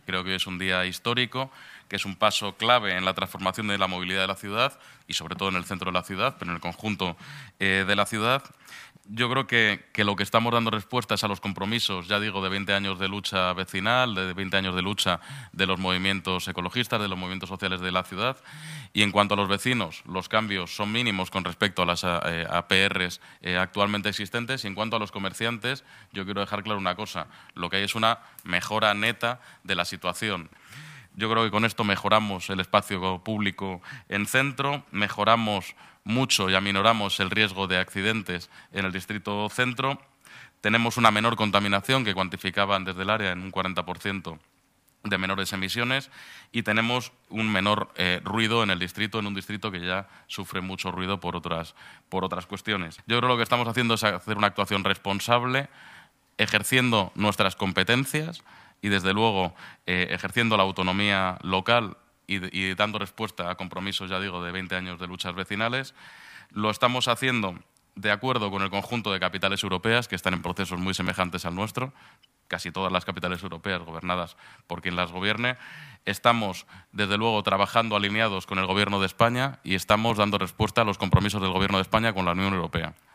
Creo que hoy es un día histórico, que es un paso clave en la transformación de la movilidad de la ciudad y sobre todo en el centro de la ciudad, pero en el conjunto de la ciudad. Yo creo que lo que estamos dando respuesta es a los compromisos, ya digo, de 20 años de lucha vecinal, de 20 años de lucha de los movimientos ecologistas, de los movimientos sociales de la ciudad. Y en cuanto a los vecinos, los cambios son mínimos con respecto a las APRs actualmente existentes. Y en cuanto a los comerciantes, yo quiero dejar claro una cosa. Lo que hay es una mejora neta de la situación. Yo creo que con esto mejoramos el espacio público en centro, mejoramos mucho y aminoramos el riesgo de accidentes en el distrito centro. Tenemos una menor contaminación que cuantificaban desde el área en un 40% de menores emisiones y tenemos un menor ruido en el distrito, en un distrito que ya sufre mucho ruido por otras cuestiones. Yo creo que lo que estamos haciendo es hacer una actuación responsable, ejerciendo nuestras competencias y, desde luego, ejerciendo la autonomía local y dando respuesta a compromisos, ya digo, de 20 años de luchas vecinales. Lo estamos haciendo de acuerdo con el conjunto de capitales europeas que están en procesos muy semejantes al nuestro, casi todas las capitales europeas gobernadas por quien las gobierne. Estamos, desde luego, trabajando alineados con el Gobierno de España y estamos dando respuesta a los compromisos del Gobierno de España con la Unión Europea.